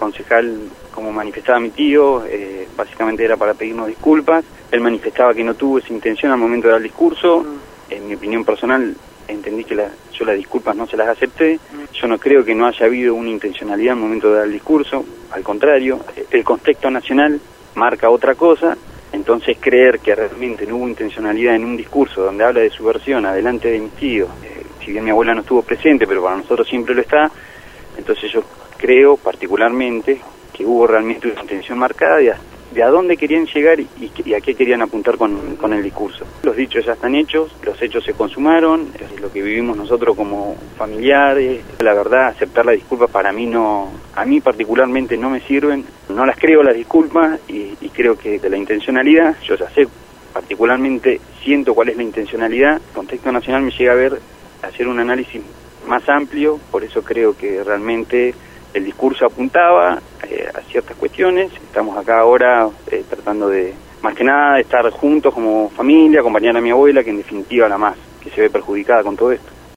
concejal, como manifestaba mi tío, básicamente era para pedirnos disculpas. Él manifestaba que no tuvo esa intención al momento de dar el discurso. En mi opinión personal, entendí que yo las disculpas no se las acepté. Yo no creo que no haya habido una intencionalidad al momento de dar el discurso. Al contrario, el contexto nacional marca otra cosa. Entonces creer que realmente no hubo intencionalidad en un discurso donde habla de su versión adelante de mis tíos, si bien mi abuela no estuvo presente, pero para nosotros siempre lo está, entonces yo creo particularmente que hubo realmente una intención marcada de a dónde querían llegar y a qué querían apuntar con el discurso. Los dichos ya están hechos, los hechos se consumaron, es lo que vivimos nosotros como familiares. La verdad, aceptar la disculpa para mí a mí particularmente no me sirven, no las creo las disculpas y creo que de la intencionalidad, yo ya sé particularmente, siento cuál es la intencionalidad. El contexto nacional me llega a hacer un análisis más amplio, por eso creo que realmente el discurso apuntaba a ciertas cuestiones. Estamos acá ahora tratando de, más que nada, estar juntos como familia, acompañar a mi abuela, que en definitiva la más que se ve perjudicada con todo esto.